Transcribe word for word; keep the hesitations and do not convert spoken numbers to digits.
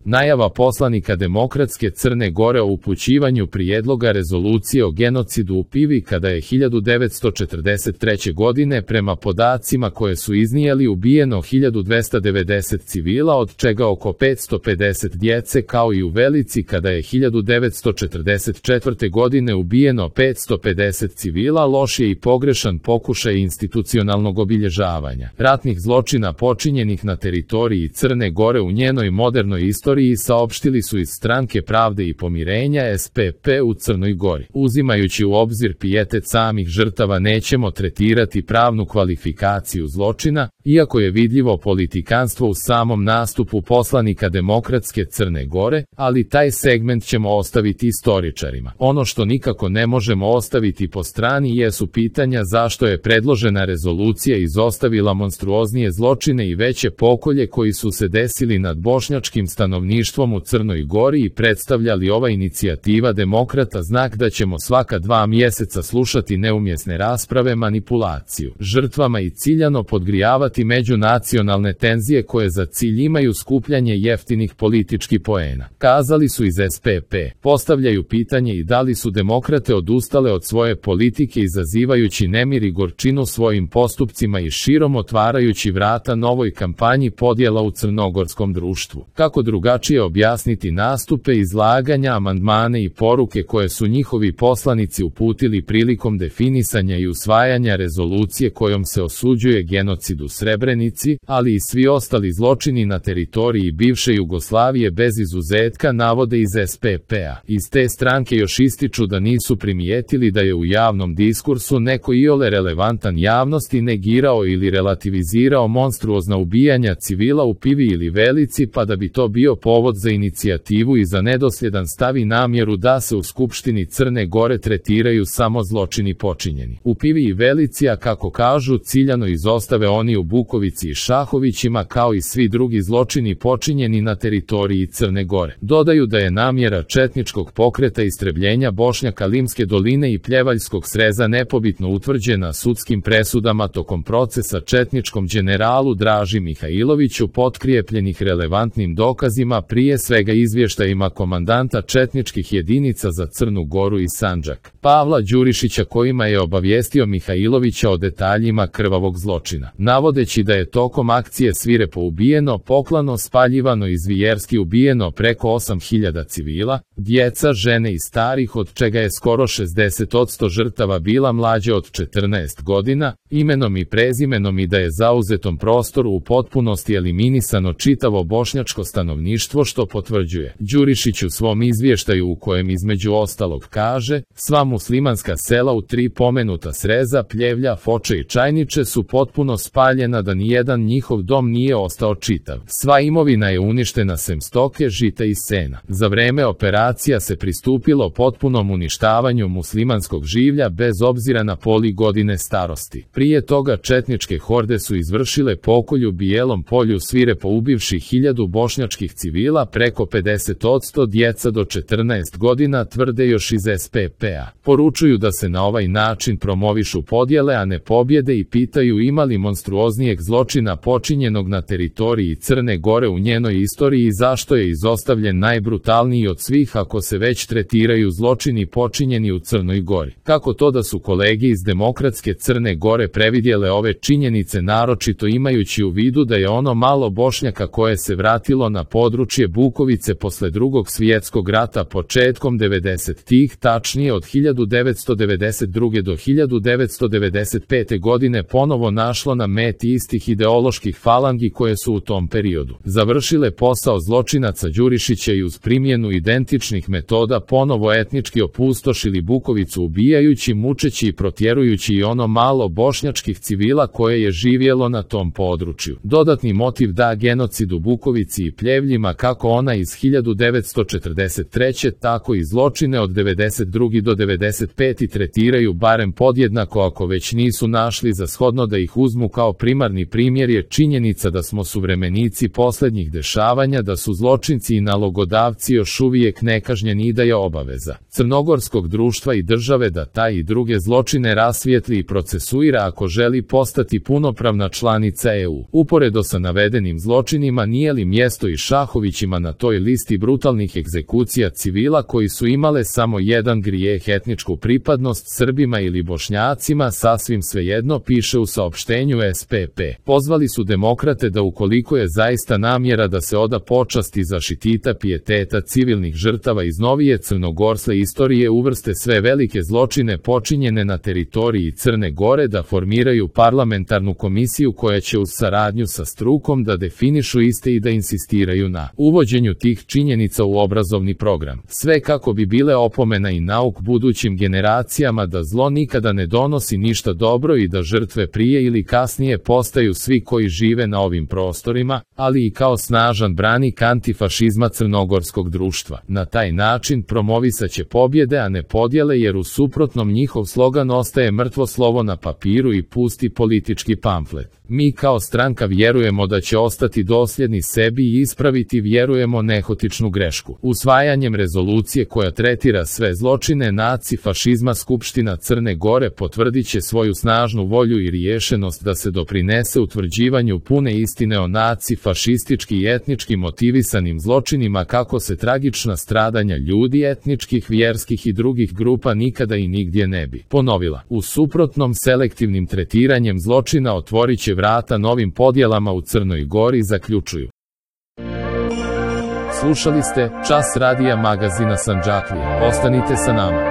Najava poslanika Demokratske Crne Gore o upućivanju prijedloga rezolucije o genocidu u Pivi kada je hiljadu devetsto četrdeset treće. godine prema podacima koje su iznijeli ubijeno hiljadu dvesta devedeset civila, od čega oko petsto pedeset djece, kao i u Velici kada je hiljadu devetsto četrdeset četvrte. godine ubijeno petsto pedeset civila, loš je i pogrešan pokušaj institucionalnog obilježavanja ratnih zločina počinjenih na teritoriji Crne Gore u njenoj modernoj istoriji, saopštili su iz Stranke pravde i pomirenja S P P u Crnoj Gori. Uzimajući u obzir pijetet samih žrtava, nećemo tretirati pravnu kvalifikaciju zločina, iako je vidljivo politikanstvo u samom nastupu poslanika Demokratske Crne Gore, ali taj segment ćemo ostaviti istoričarima. Ono što nikako ne možemo ostaviti po strani jesu pitanja zašto je predložena rezolucija izostavila monstruoznije zločine i veće pokolje koji su se desili nad bošnjačkim stanovništvom u Crnoj Gori i predstavljali ova inicijativa demokrata znak da ćemo svaka dva mjeseca slušati neumjesne rasprave, manipulaciju žrtvama i ciljano podgrijavati međunacionalne tenzije koje za cilj imaju skupljanje jeftinih političkih poena. Kazali su iz S P P. Postavljaju pitanje i da li su demokrate odustale od svoje politike izazivajući nemir i gorčinu svojim postupcima i širom otvarajući vrata novoj kampanji podjela u crnogorskom društvu. Kako drugačije objasniti nastupe, izlaganja, amandmane i poruke koje su njihovi poslanici uputili prilikom definisanja i usvajanja rezolucije kojom se osuđuje genocid u Srebrenici, ali i svi ostali zločini na teritoriji bivše Jugoslavije bez izuzetka, navode iz S P P-a. Iz te stranke još ističu da nisu primijetili da je u javnom diskursu neko iole relevantan javnosti negirao ili relativizirao monstruozna ubijanja civila u Pivi ili Velici, pa da bi to bio povod za inicijativu i za nedosljedan stav i namjeru da se u Skupštini Crne Gore tretiraju samo zločini počinjeni u Pivi i Velici, a kako kažu ciljano izostave oni u Bukovici i Šahovićima, kao i svi drugi zločini počinjeni na teritoriji Crne Gore. Dodaju da je namjera četničkog pokreta istrebljenja Bošnjaka Limske doline i Pljevaljskog sreza nepobitno utvrđena sudskim presudama tokom procesa četničkom đeneralu Draži Mihajloviću, potkrijepljenih relevantnim dokazima, prije svega izvještajima komandanta četničkih jedinica za Crnu Goru i Sandžak, Pavla Đurišića, kojima je obavijestio Mihajlovića o detaljima krvavog zločina, navodeći da je tokom akcije svirepo ubijeno, poklano, spaljivano i zvijerski ubijeno preko osam hiljada civila, djeca, žene i starih, od čega je skoro šezdeset posto žrtava bila mlađe od četrnaest godina, imenom i prezimenom, i da je zauzetom prostoru u potpunosti eliminisano čitavo bošnjačko stanovništvo, što potvrđuje Đurišić u svom izvještaju, u kojem između ostalog kaže: sva muslimanska sela u tri pomenuta sreza, Pljevlja, Foče i Čajniče su potpuno spaljena, da nijedan njihov dom nije ostao čitav. Sva imovina je uništena sem stoke, žita i sena. Za vreme operacija se pristupilo potpunom uništavanju muslimanskog življa bez obzira na poli godine starosti. Prije toga četničke horde su izvršile pokolj u Bijelom Polju, svirepo ubivši hiljadu bošnjačkih civila, preko pedeset posto djeca do četrnaest godina, tvrde još iz S P P-a. Poručuju da se na ovaj način promovišu podjele, a ne pobjede, i pitaju ima li monstruoznijeg zločina počinjenog na teritoriji Crne Gore u njenoj istoriji i zašto je izostavljen najbrutalniji od svih ako se već tretiraju zločini počinjeni u Crnoj Gori. Kako to da su kolege iz Demokratske Crne Gore previdjele ove činjenice, naročito imajući u vidu da je ono malo Bošnjaka koje se vratilo na područje Bukovice posle Drugog svjetskog rata početkom devedesetih, tačnije od hiljadu devetsto devedeset druge do hiljadu devetsto devedeset pete. godine, ponovo našlo na meti istih ideoloških falangi koje su u tom periodu završile posao zločinaca Đurišića i uz primjenu identičnih metoda ponovo etnički opustošili Bukovicu, ubijajući, mučeći i protjerujući i ono malo bošnjačkih civila koje je živjelo na tom području. Dodatni motiv da genocid u Bukovici i Pljevljima, kako ona iz hiljadu devetsto četrdeset treće. tako i zločine od devedeset druge do devedeset pete. tretiraju barem podjednako, ako već nisu našli za shodno da ih uzmu kao primarni primjer, je činjenica da smo suvremenici posljednjih dešavanja, da su zločinci i nalogodavci još uvijek nekažnjeni i da je obaveza crnogorskog društva i države da taj i druge zločine rasvijetli i procesuira ako želi postati punopravna članica E U. Uporedo sa navedenim zločinima, nije li mjesto i Šahoviću Vlahovićima na toj listi brutalnih egzekucija civila koji su imale samo jedan grijeh, etničku pripadnost Srbima ili Bošnjacima, sasvim svejedno, piše u saopštenju S P P. Pozvali su demokrate da ukoliko je zaista namjera da se oda počasti zaštita pijeteta civilnih žrtava iz novije crnogorsle istorije, uvrste sve velike zločine počinjene na teritoriji Crne Gore, da formiraju parlamentarnu komisiju koja će uz saradnju sa strukom da definišu iste i da insistiraju na uvođenju tih činjenica u obrazovni program. Sve kako bi bile opomena i nauk budućim generacijama da zlo nikada ne donosi ništa dobro i da žrtve prije ili kasnije postaju svi koji žive na ovim prostorima, ali i kao snažan branik antifašizma crnogorskog društva. Na taj način promovisaće pobjede, a ne podjele, jer u suprotnom njihov slogan ostaje mrtvo slovo na papiru i pusti politički pamflet. Mi kao stranka vjerujemo da će ostati dosljedni sebi i ispraviti, vjerujemo, nehotičnu grešku. Usvajanjem rezolucije koja tretira sve zločine naci-fašizma, Skupština Crne Gore potvrdit će svoju snažnu volju i riješenost da se doprinese utvrđivanju pune istine o naci-fašistički i etnički motivisanim zločinima, kako se tragična stradanja ljudi etničkih, vjerskih i drugih grupa nikada i nigdje ne bi ponovila. U suprotnom, selektivnim tretiranjem zločina otvorit će vrata novim podjelama u Crnoj Gori, zaključuju. Slušali ste Čas radija magazina Sandžaklija. Ostanite sa nama.